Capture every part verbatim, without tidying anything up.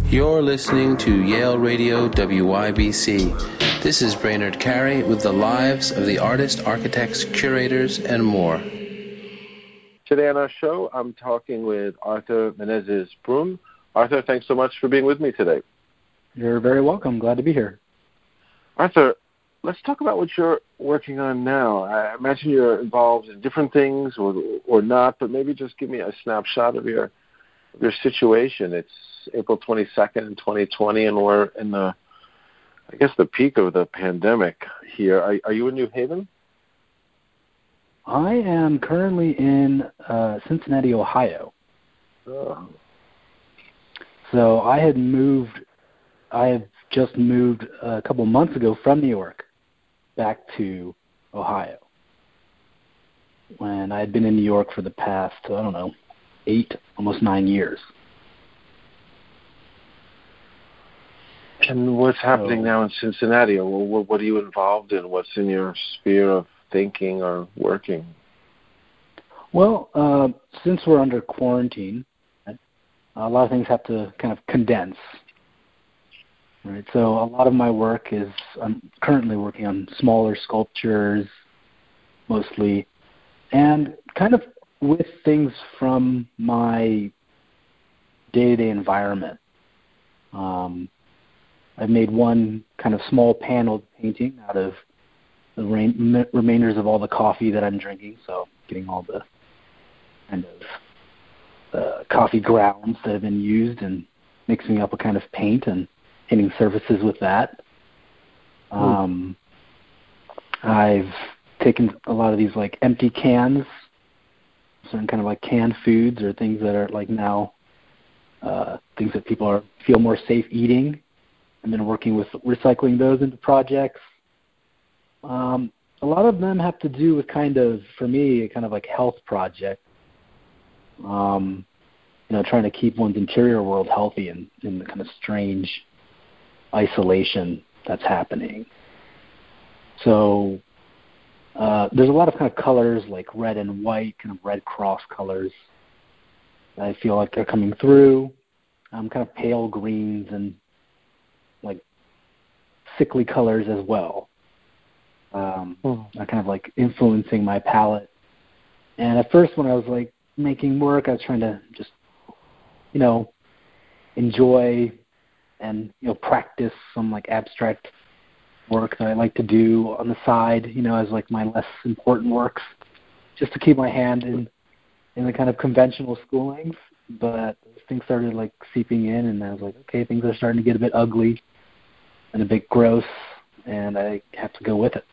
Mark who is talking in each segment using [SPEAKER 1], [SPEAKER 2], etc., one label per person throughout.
[SPEAKER 1] You're listening to Yale Radio W Y B C. This is Brainerd Carey with the lives of the artists, architects, curators, and more.
[SPEAKER 2] Today on our show, I'm talking with Arthur Menezes-Brum. Arthur, thanks so much for being with me today.
[SPEAKER 3] You're very welcome. Glad to be here.
[SPEAKER 2] Arthur, let's talk about what you're working on now. I imagine you're involved in different things or or not, but maybe just give me a snapshot of your of your situation. It's April twenty-second, twenty twenty, and we're in the, I guess, the peak of the pandemic here. Are, are you in New Haven?
[SPEAKER 3] I am currently in uh, Cincinnati, Ohio.
[SPEAKER 2] Oh.
[SPEAKER 3] So I had moved, I have just moved a couple months ago from New York back to Ohio. When I had been in New York for the past, I don't know, eight, almost nine years.
[SPEAKER 2] And what's happening
[SPEAKER 3] so,
[SPEAKER 2] now in Cincinnati? What, what are you involved in? What's in your sphere of thinking or working?
[SPEAKER 3] Well, uh, since we're under quarantine, a lot of things have to kind of condense. Right. So a lot of my work is, I'm currently working on smaller sculptures, mostly, and kind of with things from my day-to-day environment. Um, I've made one kind of small paneled painting out of the rain, remainders of all the coffee that I'm drinking, so getting all the kind of uh, coffee grounds that have been used and mixing up a kind of paint and painting surfaces with that. Um, I've taken a lot of these like empty cans, certain kind of like canned foods or things that are like now uh, things that people are feel more safe eating. I've been working with recycling those into projects. Um, a lot of them have to do with kind of, for me, a kind of like health project. Um, you know, trying to keep one's interior world healthy in, in the kind of strange isolation that's happening. So uh, there's a lot of kind of colors like red and white, kind of red cross colors that I feel like they're coming through. Um, kind of pale greens and like sickly colors as well. Um,
[SPEAKER 2] mm.
[SPEAKER 3] are kind of like influencing my palette. And at first when I was like making work, I was trying to just, you know, enjoy and, you know, practice some like abstract work that I like to do on the side, you know, as like my less important works, just to keep my hand in, in the kind of conventional schoolings. But things started like seeping in and I was like, okay, things are starting to get a bit ugly and a bit gross and I have to go with it.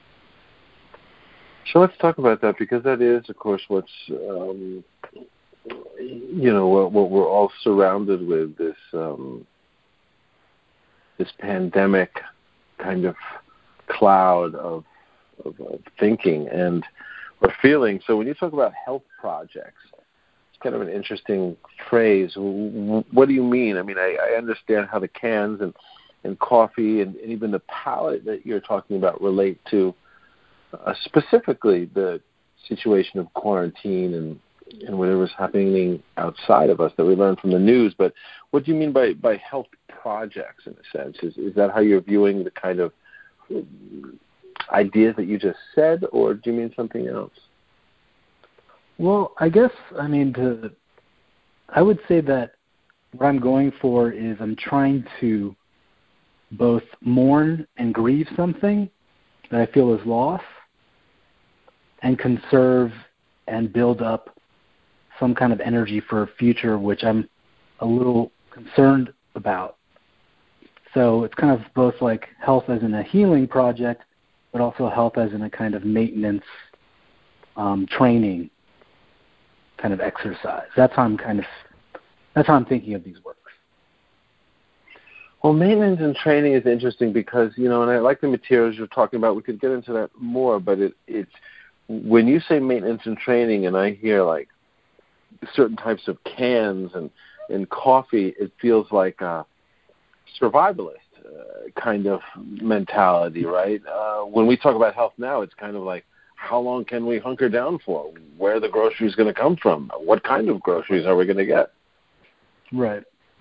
[SPEAKER 2] So let's talk about that because that is, of course, what's, um, you know, what, what we're all surrounded with, this um, this pandemic kind of cloud of, of, of thinking and or feeling. So when you talk about health projects, it's kind of an interesting phrase. What do you mean? I mean, I, I understand how the cans and, and coffee and, and even the palette that you're talking about relate to uh, specifically the situation of quarantine and and whatever's happening outside of us that we learn from the news. But what do you mean by, by health projects, in a sense? Is is that how you're viewing the kind of ideas that you just said, or do you mean something else?
[SPEAKER 3] Well, I guess, I mean, to, I would say that what I'm going for is I'm trying to both mourn and grieve something that I feel is lost and conserve and build up some kind of energy for a future which I'm a little concerned about. So it's kind of both like health as in a healing project, but also health as in a kind of maintenance um, training kind of exercise. That's how I'm kind of, that's how I'm thinking of these works.
[SPEAKER 2] Well, maintenance and training is interesting because, you know, and I like the materials you're talking about. We could get into that more, but it, it's, when you say maintenance and training and I hear like certain types of cans and, and coffee, it feels like a survivalist uh, kind of mentality, right? Uh, when we talk about health now, it's kind of like, how long can we hunker down for? Where are the groceries going to come from? What kind of groceries are we going to get?
[SPEAKER 3] Right.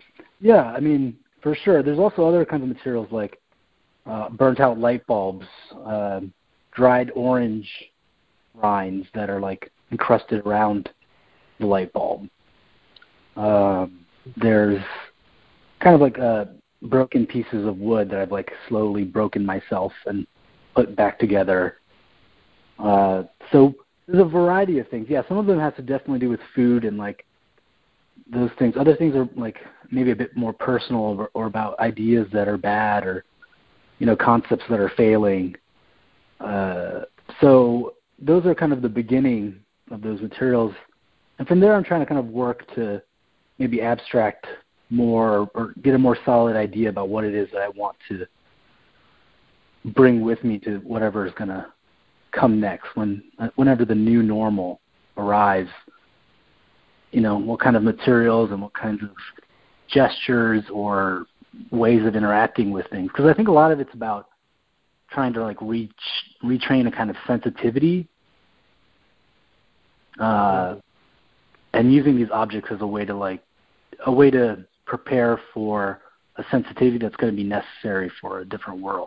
[SPEAKER 3] Yeah, I mean, for sure. There's also other kinds of materials like uh, burnt-out light bulbs, uh, dried orange rinds that are like encrusted around the light bulb. Um, there's kind of like uh, broken pieces of wood that I've like slowly broken myself and put back together. Uh, so there's a variety of things. Yeah, some of them have to definitely do with food and like those things. Other things are like maybe a bit more personal or, or about ideas that are bad or, you know, concepts that are failing. Uh, so those are kind of the beginning of those materials. And from there I'm trying to kind of work to maybe abstract more or get a more solid idea about what it is that I want to bring with me to whatever is going to come next when whenever the new normal arrives. You know, what kind of materials and what kinds of gestures or ways of interacting with things. Because I think a lot of it's about trying to like reach, retrain a kind of sensitivity uh, and using these objects as a way to like, a way to prepare for a sensitivity that's going to be necessary for a different world.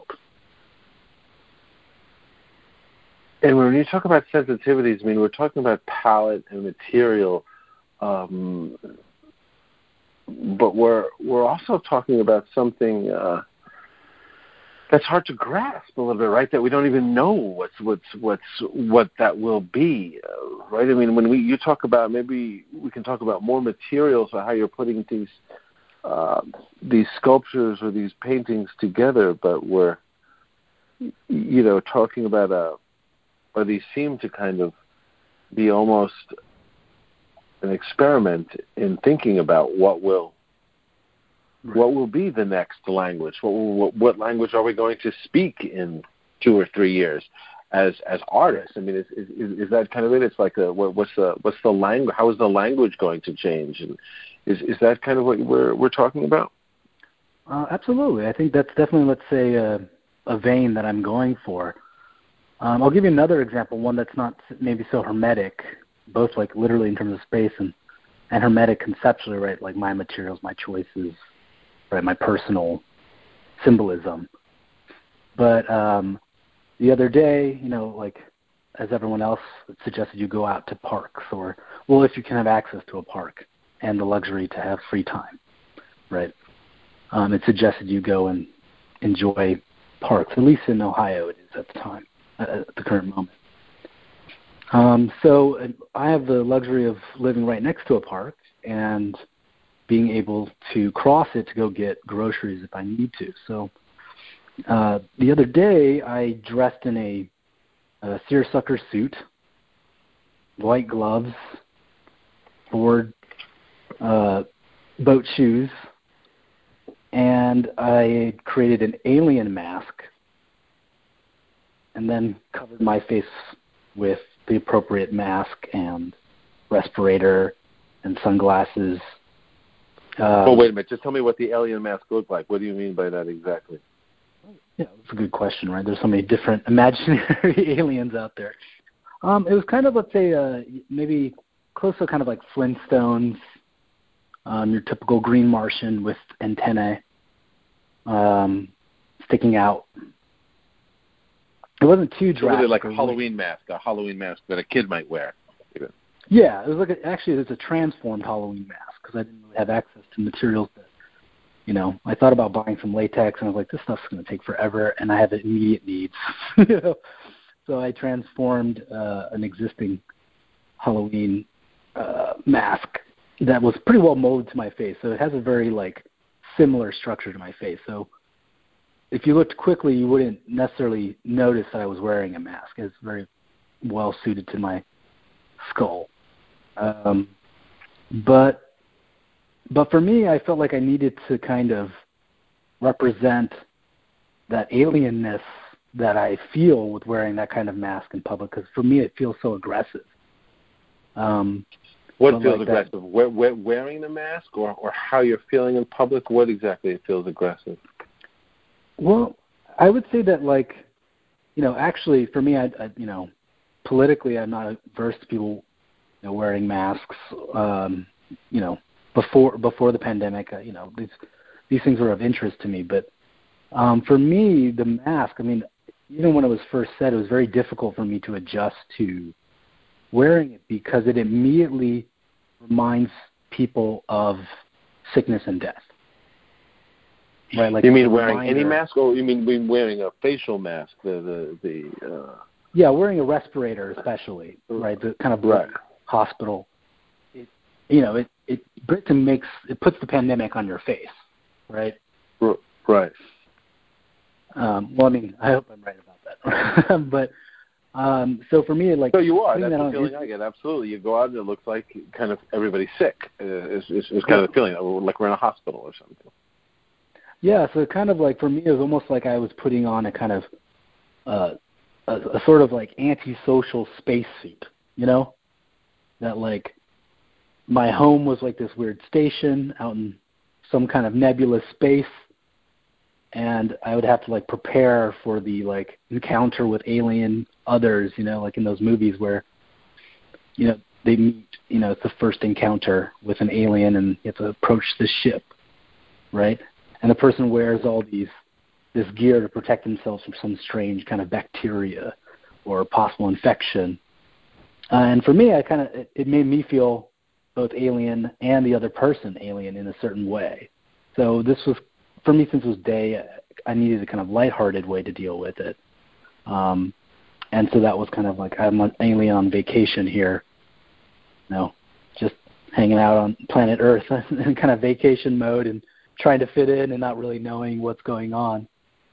[SPEAKER 2] And when you talk about sensitivities, I mean, we're talking about palette and material, um, but we're we're also talking about something uh, that's hard to grasp a little bit, right? That we don't even know what's what's what's what that will be, uh, right? I mean, when we you talk about, maybe we can talk about more materials or how you're putting these uh, these sculptures or these paintings together, but we're you know talking about a or these seem to kind of be almost an experiment in thinking about what will right. what will be the next language. What, what what language are we going to speak in two or three years as as artists? I mean, is is, is that kind of it? It's like a what, what's the what's the language? How is the language going to change? And is is that kind of what we're we're talking about?
[SPEAKER 3] Uh, absolutely, I think that's definitely, let's say, a, a vein that I'm going for. Um, I'll give you another example, one that's not maybe so hermetic, both like literally in terms of space and, and hermetic conceptually, right? Like my materials, my choices, right? My personal symbolism. But um, the other day, you know, like as everyone else suggested, you go out to parks or, well, if you can have access to a park and the luxury to have free time, right? Um, it suggested you go and enjoy parks, at least in Ohio it is at the time. At the current moment. Um, so I have the luxury of living right next to a park and being able to cross it to go get groceries if I need to. So uh, the other day I dressed in a, a seersucker suit, white gloves, board uh, boat shoes, and I created an alien mask and then covered my face with the appropriate mask and respirator and sunglasses.
[SPEAKER 2] Uh, oh, wait a minute. Just tell me what the alien mask looked like. What do you mean by that exactly?
[SPEAKER 3] Yeah, that's a good question, right? There's so many different imaginary aliens out there. Um, it was kind of, let's say, uh, maybe close to kind of like Flintstones, um, your typical green Martian with antennae um, sticking out. It wasn't too drastic.
[SPEAKER 2] So like a Halloween mask, a Halloween mask that a kid might wear.
[SPEAKER 3] Yeah, it was like a, actually it was a transformed Halloween mask because I didn't really have access to materials that, you know, I thought about buying some latex and I was like, this stuff's going to take forever and I have immediate needs. You know? So I transformed uh, an existing Halloween uh, mask that was pretty well molded to my face. So it has a very like similar structure to my face. So if you looked quickly, you wouldn't necessarily notice that I was wearing a mask. It's very well suited to my skull. Um, but but for me, I felt like I needed to kind of represent that alienness that I feel with wearing that kind of mask in public, because for me it feels so aggressive. Um,
[SPEAKER 2] what feels
[SPEAKER 3] like
[SPEAKER 2] aggressive? We- we- wearing the mask, or, or how you're feeling in public? What exactly it feels aggressive?
[SPEAKER 3] Well, I would say that, like, you know, actually for me, I, I you know, politically I'm not averse to people, you know, wearing masks, um, you know, before before the pandemic, uh, you know, these these things were of interest to me. But um, for me, the mask, I mean, even when it was first said, it was very difficult for me to adjust to wearing it because it immediately reminds people of sickness and death. Right? Like
[SPEAKER 2] you mean wearing
[SPEAKER 3] reminder,
[SPEAKER 2] any mask, or you mean wearing a facial mask? The the the. Uh...
[SPEAKER 3] Yeah, wearing a respirator, especially, right? The kind of
[SPEAKER 2] right.
[SPEAKER 3] hospital. It, you know, it it it makes it puts the pandemic on your face, right?
[SPEAKER 2] Right.
[SPEAKER 3] Um, well, I mean, I hope I'm right about that. but um, so for me, like,
[SPEAKER 2] so you are. That's
[SPEAKER 3] that
[SPEAKER 2] the
[SPEAKER 3] on,
[SPEAKER 2] feeling I get. Absolutely, you go out and it looks like kind of everybody's sick. Uh, it's, it's, it's kind of the feeling like we're in a hospital or something.
[SPEAKER 3] Yeah. So kind of like for me, it was almost like I was putting on a kind of uh, a, a sort of like antisocial spacesuit. You know, that like my home was like this weird station out in some kind of nebulous space. And I would have to like prepare for the like encounter with alien others, you know, like in those movies where, you know, they meet, you know, it's the first encounter with an alien and you have to approach the ship, right? And the person wears all these, this gear to protect themselves from some strange kind of bacteria or possible infection. Uh, and for me, I kind of, it, it made me feel both alien and the other person alien in a certain way. So this was, for me, since it was day, I needed a kind of lighthearted way to deal with it. Um, and so that was kind of like, I'm an alien on vacation here, you know, just hanging out on planet Earth in kind of vacation mode and trying to fit in and not really knowing what's going on.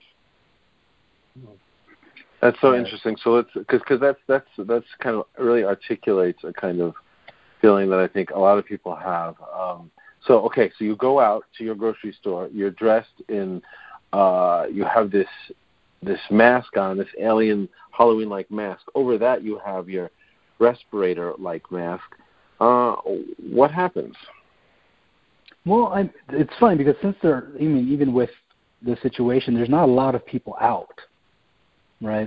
[SPEAKER 2] That's so
[SPEAKER 3] yeah.
[SPEAKER 2] interesting. So it's because because that's that's that's kind of really articulates a kind of feeling that I think a lot of people have. Um, So, okay, so you go out to your grocery store, you're dressed in, uh, you have this this mask on, this alien Halloween-like mask. Over that, you have your respirator-like mask. Uh, what happens?
[SPEAKER 3] Well, I, it's funny because since there, I mean, even with the situation, there's not a lot of people out, right?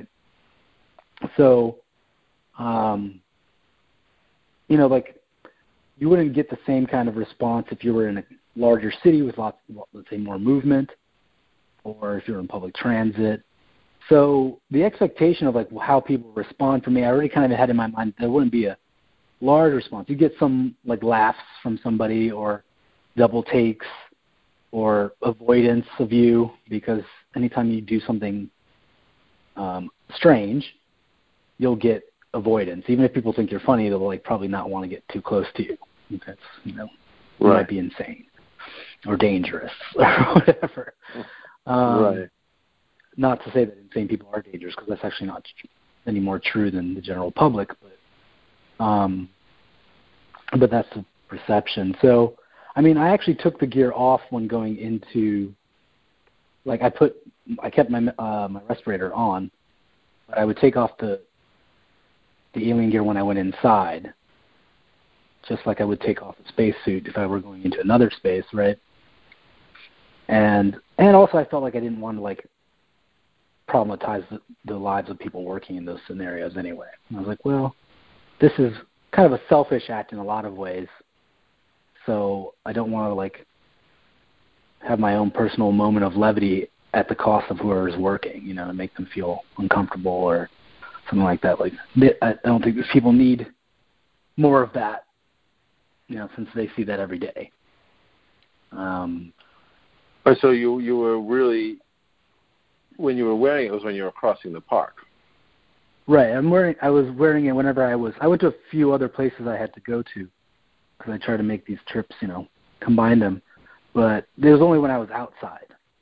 [SPEAKER 3] So, um, you know, like, you wouldn't get the same kind of response if you were in a larger city with lots, let's say, more movement, or if you're in public transit. So the expectation of like how people respond for me, I already kind of had in my mind there wouldn't be a large response. You get some like laughs from somebody, or double takes, or avoidance of you, because anytime you do something um, strange, you'll get avoidance. Even if people think you're funny, they'll like probably not want to get too close to you. That's, you know, you
[SPEAKER 2] right.
[SPEAKER 3] might be insane or dangerous or whatever. Um,
[SPEAKER 2] right.
[SPEAKER 3] Not to say that insane people are dangerous, because that's actually not any more true than the general public. But um, but that's the perception. So, I mean, I actually took the gear off when going into, like, I put, I kept my uh, my respirator on, but I would take off the the alien gear when I went inside, just like I would take off a spacesuit if I were going into another space, right? And and also I felt like I didn't want to like problematize the, the lives of people working in those scenarios anyway. And I was like, well, this is kind of a selfish act in a lot of ways, so I don't want to like have my own personal moment of levity at the cost of whoever's working, you know, to make them feel uncomfortable or something like that. Like, I don't think that people need more of that, you know, since they see that every day. Um,
[SPEAKER 2] so you you were really, when you were wearing it, it was when you were crossing the park.
[SPEAKER 3] Right. I'm wearing. I was wearing it whenever I was. I went to a few other places I had to go to because I tried to make these trips, you know, combine them. But it was only when I was outside.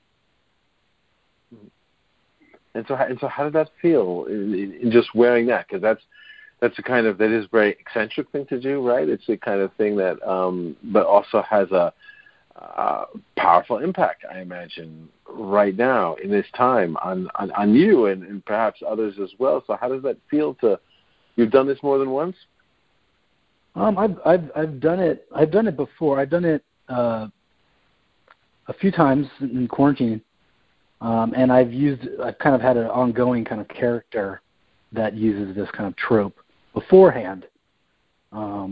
[SPEAKER 2] And so, and so, how did that feel in, in just wearing that? Because that's that's a kind of that is a very eccentric thing to do, right? It's a kind of thing that, um, but also has a uh, powerful impact, I imagine, right now in this time on on, on you and, and perhaps others as well. So, how does that feel to? You've done this more than once?
[SPEAKER 3] Um, I've I've I've done it. I've done it before. I've done it uh, a few times in quarantine. Um, and I've used, I've kind of had an ongoing kind of character that uses this kind of trope beforehand. Um,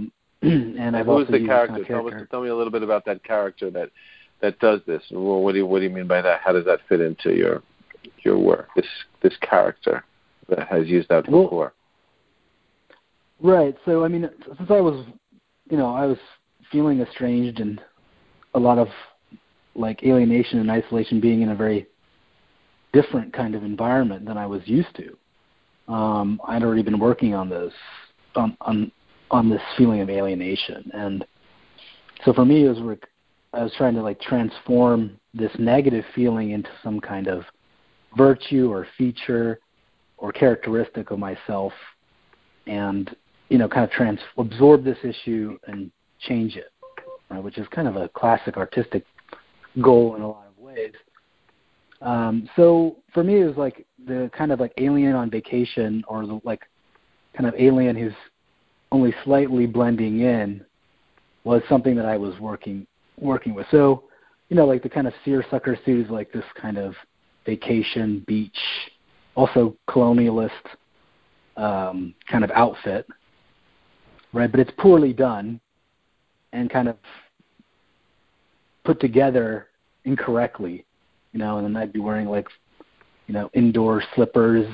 [SPEAKER 3] and,
[SPEAKER 2] and
[SPEAKER 3] I've
[SPEAKER 2] who's
[SPEAKER 3] also
[SPEAKER 2] the
[SPEAKER 3] used
[SPEAKER 2] character?
[SPEAKER 3] Kind of
[SPEAKER 2] Tell,
[SPEAKER 3] character.
[SPEAKER 2] us, tell me a little bit about that character that that does this. Well, what do you, what do you mean by that? How does that fit into your your work? This this character that has used that
[SPEAKER 3] well,
[SPEAKER 2] before.
[SPEAKER 3] Right. So I mean, since I was, you know, I was feeling estranged and a lot of like alienation and isolation, being in a very different kind of environment than I was used to. Um, I'd already been working on this, on, on on this feeling of alienation, and so for me, it was I was trying to like transform this negative feeling into some kind of virtue or feature or characteristic of myself, and you know, kind of trans absorb this issue and change it, right, which is kind of a classic artistic goal in a lot of ways. Um, so for me, it was like the kind of like alien on vacation, or the like kind of alien who's only slightly blending in, was something that I was working working with. So, you know, like the kind of seersucker suit is like this kind of vacation beach, also colonialist um, kind of outfit, right? But it's poorly done and kind of put together incorrectly. You know, and then I'd be wearing like, you know, indoor slippers.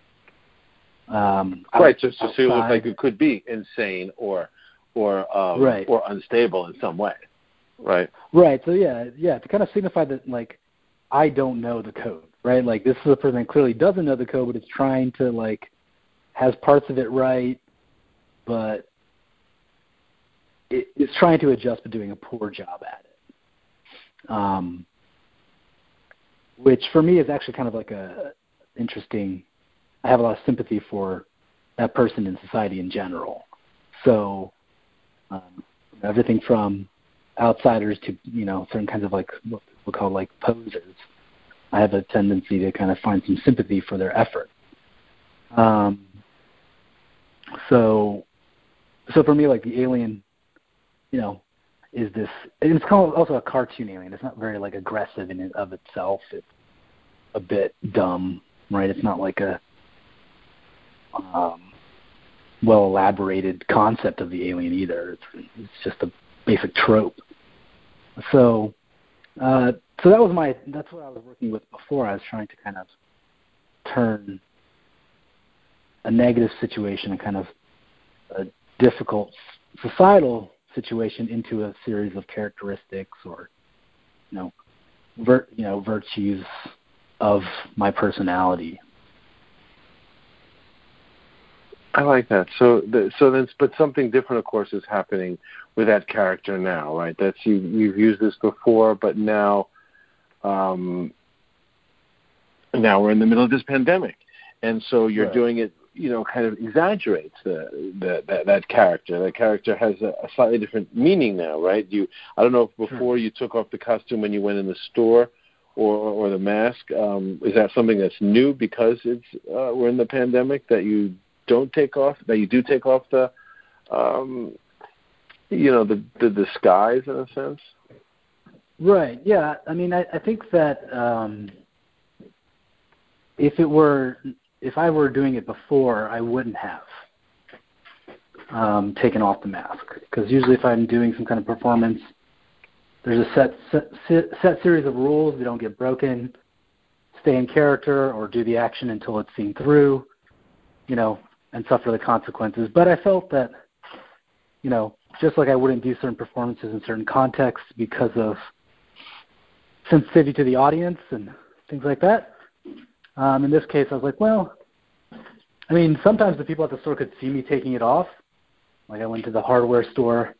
[SPEAKER 3] Um,
[SPEAKER 2] right, just to
[SPEAKER 3] outside.
[SPEAKER 2] see it look like it could be insane or or um,
[SPEAKER 3] right.
[SPEAKER 2] or unstable in some way. Right.
[SPEAKER 3] Right. So yeah, yeah, to kind of signify that like I don't know the code, right? Like this is a person that clearly doesn't know the code, but it's trying to like has parts of it right, but it, it's trying to adjust but doing a poor job at it. Um. Which for me is actually kind of like a interesting, I have a lot of sympathy for that person in society in general. So um, everything from outsiders to, you know, certain kinds of like what we'll call like posers, I have a tendency to kind of find some sympathy for their effort. Um, so, so for me, like the alien, you know, is this, it's called also a cartoon alien. It's not very like aggressive in and of itself. It's a bit dumb, right? It's not like a um, well elaborated concept of the alien either. It's, it's just a basic trope. So, uh, so that was my, that's what I was working with before. I was trying to kind of turn a negative situation, a kind of a difficult societal situation, into a series of characteristics or, you know, vir- you know, virtues of my personality.
[SPEAKER 2] I like that. So, the, so then, but something different, of course, is happening with that character now, right? That's you. You've used this before, but now, um, now we're in the middle of this pandemic, and so you're
[SPEAKER 3] right.
[SPEAKER 2] doing it. You know, kind of exaggerates the, the that that character. That character has a, a slightly different meaning now, right? You, I don't know if before
[SPEAKER 3] sure.
[SPEAKER 2] you took off the costume when you went in the store, or or the mask. Um, is that something that's new because it's uh, we're in the pandemic that you don't take off, that you do take off the, um, you know, the the disguise in a sense?
[SPEAKER 3] Right. Yeah. I mean, I, I think that um, if it were. If I were doing it before, I wouldn't have um, taken off the mask, because usually if I'm doing some kind of performance, there's a set, set set series of rules. They don't get broken. Stay in character or do the action until it's seen through, you know, and suffer the consequences. But I felt that, you know, just like I wouldn't do certain performances in certain contexts because of sensitivity to the audience and things like that. Um, in this case, I was like, well, I mean, sometimes the people at the store could see me taking it off. Like I went to the hardware store,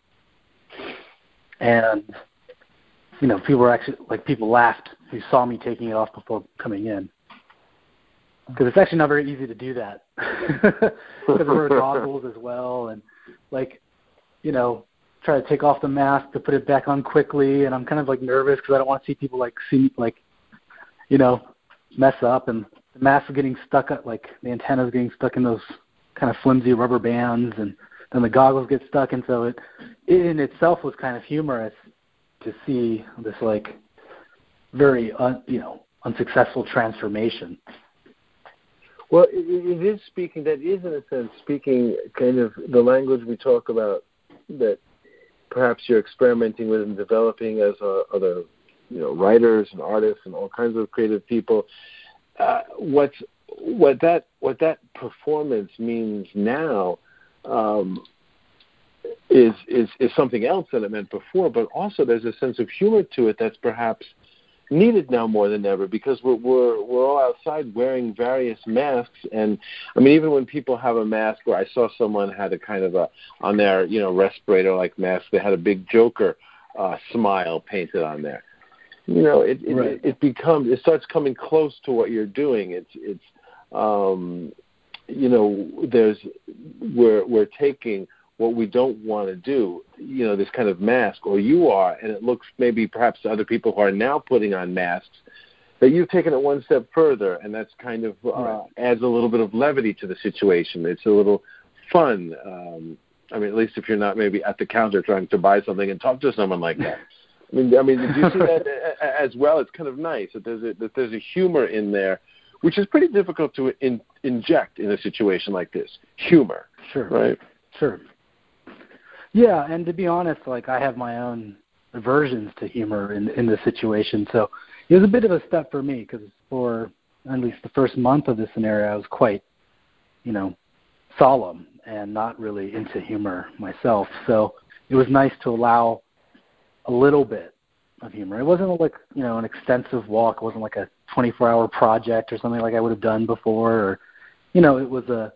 [SPEAKER 3] and you know, people were actually like people laughed who saw me taking it off before coming in, because it's actually not very easy to do that. Because there were goggles as well, and like, you know, try to take off the mask to put it back on quickly, and I'm kind of like nervous because I don't want to see people like see like, you know, mess up, and the mask is getting stuck at, like the antenna is getting stuck in those kind of flimsy rubber bands, and then the goggles get stuck, and so it, it in itself was kind of humorous to see this like very un, you know unsuccessful transformation.
[SPEAKER 2] Well, it, it is speaking, that is in a sense speaking kind of the language we talk about that perhaps you're experimenting with and developing as uh, other, you know, writers and artists and all kinds of creative people. Uh, what's what that what that performance means now um, is is is something else than it meant before. But also, there's a sense of humor to it that's perhaps needed now more than ever, because we're we're we're all outside wearing various masks. And I mean, even when people have a mask, where I saw someone had a kind of a on their, you know, respirator like mask, they had a big Joker uh, smile painted on there. You know, it it, right. it it becomes it starts coming close to what you're doing. It's it's um, you know, there's we're we're taking what we don't want to do, you know, this kind of mask, or you are, and it looks maybe perhaps to other people who are now putting on masks, that you've taken it one step further, and that's kind of uh, right. adds a little bit of levity to the situation. It's a little fun. Um, I mean, at least if you're not maybe at the counter trying to buy something and talk to someone like that. I mean, I mean, did you see that as well? It's kind of nice that there's a, that there's a humor in there, which is pretty difficult to in, inject in a situation like this. Humor,
[SPEAKER 3] sure,
[SPEAKER 2] right?
[SPEAKER 3] Sure. Yeah, and to be honest, like I have my own aversions to humor in in this situation, so it was a bit of a step for me, because for at least the first month of this scenario, I was quite, you know, solemn and not really into humor myself. So it was nice to allow a little bit of humor. It wasn't like, you know, an extensive walk. It wasn't like a twenty-four hour project or something like I would have done before. Or, you know, it was a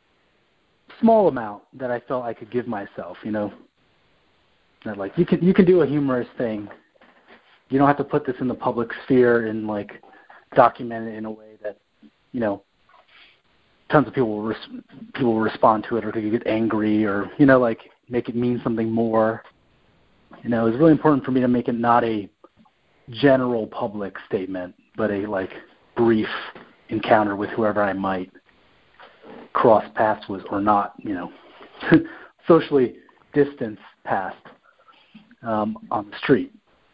[SPEAKER 3] small amount that I felt I could give myself, you know. That like you can you can do a humorous thing. You don't have to put this in the public sphere and like document it in a way that, you know, tons of people will res- people will respond to it, or could get angry, or, you know, like make it mean something more. You know, it's really important for me to make it not a general public statement, but a like brief encounter with whoever I might cross paths with, or not, you know, socially distance past um, on the street.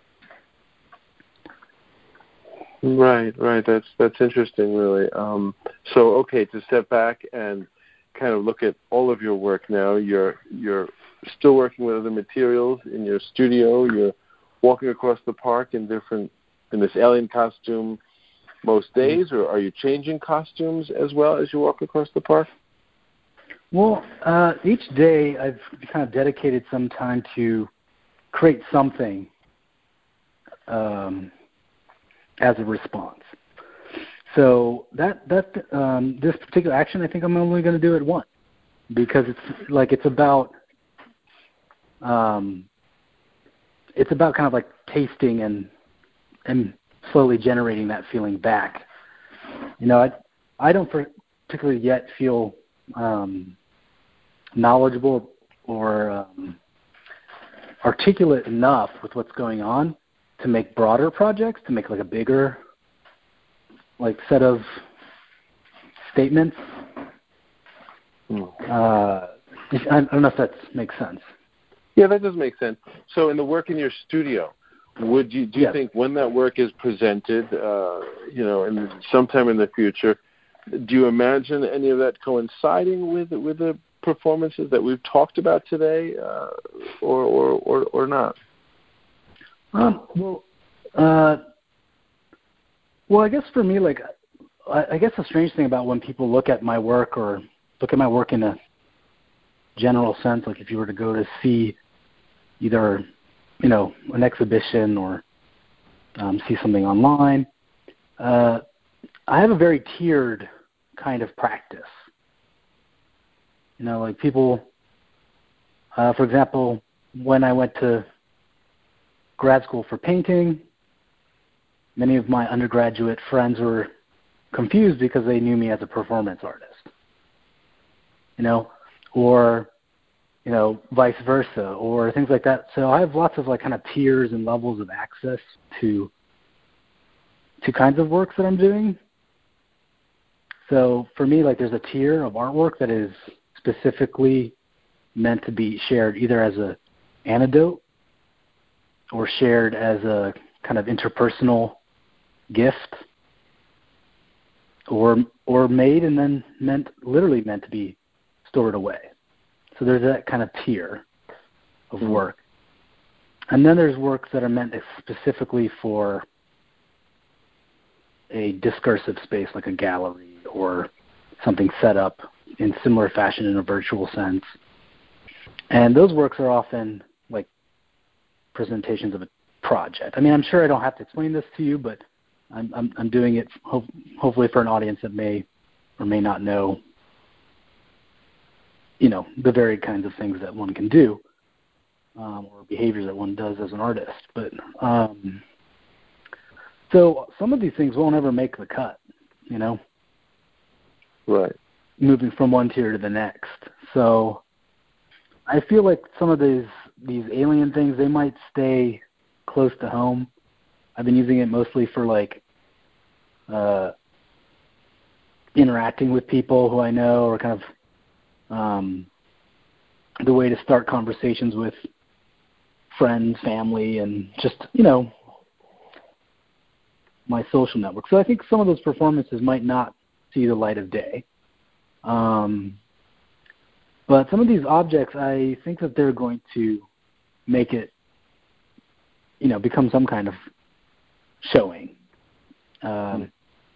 [SPEAKER 2] Right, right. That's that's interesting, really. Um, so, okay, to step back and kind of look at all of your work now. You're you're still working with other materials in your studio. You're walking across the park in different in this alien costume most days, or are you changing costumes as well as you walk across the park?
[SPEAKER 3] Well, uh, each day I've kind of dedicated some time to create something um, as a response. So that that um, this particular action, I think I'm only going to do it once, because it's like it's about um, it's about kind of like tasting and and slowly generating that feeling back. You know, I I don't particularly yet feel um, knowledgeable or um, articulate enough with what's going on to make broader projects, to make like a bigger like set of statements.
[SPEAKER 2] Mm.
[SPEAKER 3] Uh, I don't know if that makes sense.
[SPEAKER 2] Yeah, that does make sense. So in the work in your studio, would you do you
[SPEAKER 3] yes.
[SPEAKER 2] think when that work is presented, uh, you know, in sometime in the future, do you imagine any of that coinciding with with the performances that we've talked about today, uh, or, or or or not?
[SPEAKER 3] Um, well, uh, well, I guess for me, like, I, I guess the strange thing about when people look at my work, or look at my work in a general sense, like if you were to go to see either, you know, an exhibition or um, see something online, uh, I have a very tiered kind of practice. You know, like people, uh, for example, when I went to grad school for painting, many of my undergraduate friends were confused because they knew me as a performance artist. You know, or, you know, vice versa, or things like that. So I have lots of like kind of tiers and levels of access to to kinds of works that I'm doing. So for me, like there's a tier of artwork that is specifically meant to be shared either as a anecdote or shared as a kind of interpersonal gift, or or made and then meant literally meant to be stored away. So there's that kind of tier. of work. And then there's works that are meant specifically for a discursive space like a gallery or something set up in similar fashion in a virtual sense. And those works are often like presentations of a project. I mean, I'm sure I don't have to explain this to you, but I'm, I'm, I'm doing it ho- hopefully for an audience that may or may not know, you know, the varied kinds of things that one can do um, or behaviors that one does as an artist. But um, so some of these things won't ever make the cut, you know?
[SPEAKER 2] Right.
[SPEAKER 3] Moving from one tier to the next. So I feel like some of these these alien things, they might stay close to home. I've been using it mostly for like uh, interacting with people who I know, or kind of um, the way to start conversations with friends, family, and just, you know, my social network. So I think some of those performances might not see the light of day. Um, but some of these objects, I think that they're going to make it, you know, become some kind of showing. Um,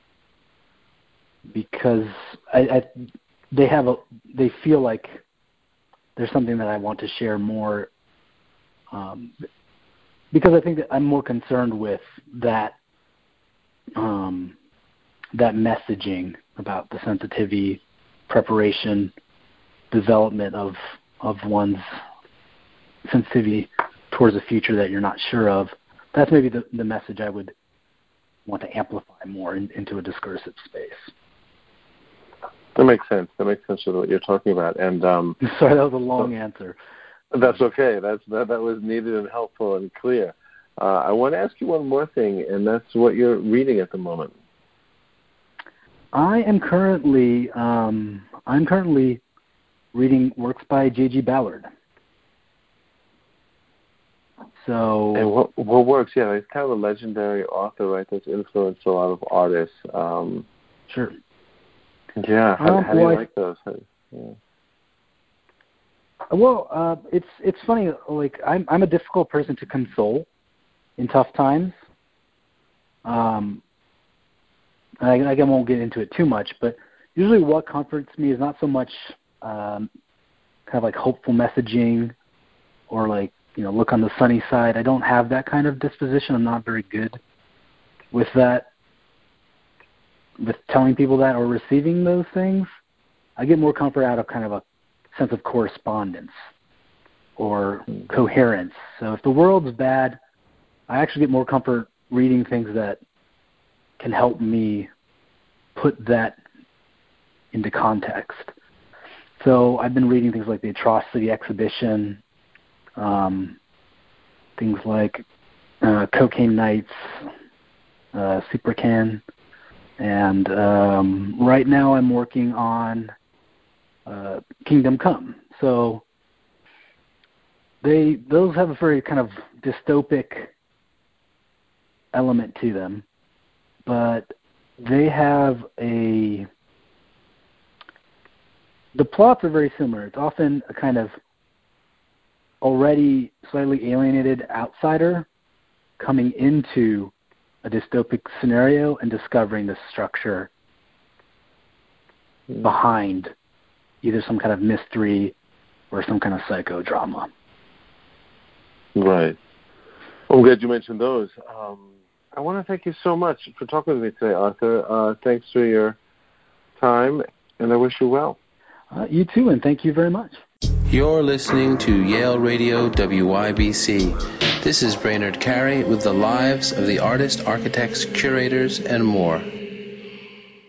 [SPEAKER 3] because I, I, they have a, they feel like there's something that I want to share more. Um, because I think that I'm more concerned with that, um, that messaging about the sensitivity, preparation, development of of one's sensitivity towards a future that you're not sure of. That's maybe the, the message I would want to amplify more in, into a discursive space.
[SPEAKER 2] That makes sense. That makes sense with what you're talking about. And um,
[SPEAKER 3] sorry, that was a long so, answer.
[SPEAKER 2] That's okay. That's that, that was needed and helpful and clear. Uh, I want to ask you one more thing, and that's what you're reading at the moment.
[SPEAKER 3] I am currently um, I'm currently reading works by J G Ballard. So
[SPEAKER 2] and what what works? Yeah, he's kind of a legendary author, right? That's influenced a lot of artists. Um,
[SPEAKER 3] sure.
[SPEAKER 2] Yeah. How,
[SPEAKER 3] um,
[SPEAKER 2] how do
[SPEAKER 3] well,
[SPEAKER 2] you like those? How, yeah.
[SPEAKER 3] Well, uh, it's it's funny. Like I'm I'm a difficult person to console in tough times. Um, I, I won't get into it too much, but usually what comforts me is not so much um, kind of like hopeful messaging or like, you know, look on the sunny side. I don't have that kind of disposition. I'm not very good with that, with telling people that or receiving those things. I get more comfort out of kind of a sense of correspondence or coherence. So if the world's bad, I actually get more comfort reading things that can help me put that into context. So I've been reading things like the Atrocity Exhibition, um, things like uh, Cocaine Nights, uh, Supercan, and um, right now I'm working on uh, Kingdom Come. So they those have a very kind of dystopic element to them, but they have a the plots are very similar. It's often a kind of already slightly alienated outsider coming into a dystopic scenario and discovering the structure behind either some kind of mystery or some kind of psychodrama.
[SPEAKER 2] Right. Well, I'm glad you mentioned those. Um, I want to thank you so much for talking with me today, Arthur. Uh, thanks for your time, and I wish you well.
[SPEAKER 3] Uh, you too, and thank you very much.
[SPEAKER 1] You're listening to Yale Radio W Y B C. This is Brainerd Carey with the lives of the artists, architects, curators, and more.